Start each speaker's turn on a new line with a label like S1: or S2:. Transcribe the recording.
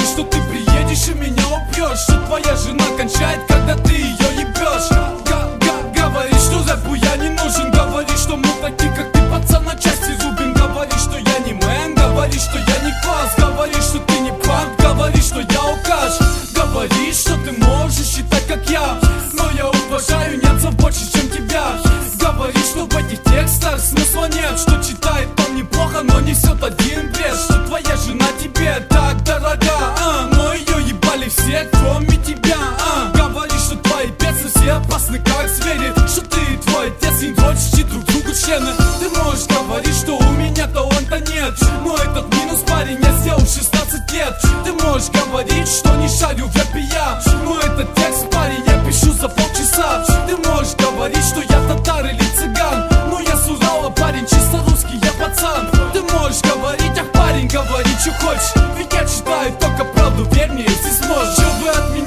S1: что ты приедешь и меня убьешь, что твоя жена кончает, когда ты ее ебешь. Говоришь, что рэпу я не нужен. Говоришь, что мы такие, как ты, пацан, на части зубим. Говоришь, что я не мэн. Говоришь, что я не класс. Говоришь, что ты не панк. Говоришь, что я алкаш. Говоришь, что ты можешь считать, как я, но я уважаю немцев больше, чем тебя. Говоришь, что в этих текстах смысла нет, что читает он неплохо, но несет один бред, что твоя жена тебе так дорога, но ее ебали все, кроме тебя. Говоришь, что твои песни все опасны, как звери, что ты и твой отец не дрочите друг другу члены. Ты можешь говорить, что у меня таланта нет, но этот минус, парень, я сделал 16 лет. Ты можешь говорить, что не шарю в рэпе я, но этот текст, парень, я пишу за полчаса. Ты можешь говорить, что я татар или цыган, но я с Урала, парень, чисто русский, я пацан. Ты можешь говорить, ах, парень, говори, что хочешь, ведь я читаю только правду, верь мне, если сможешь. Что вы от меня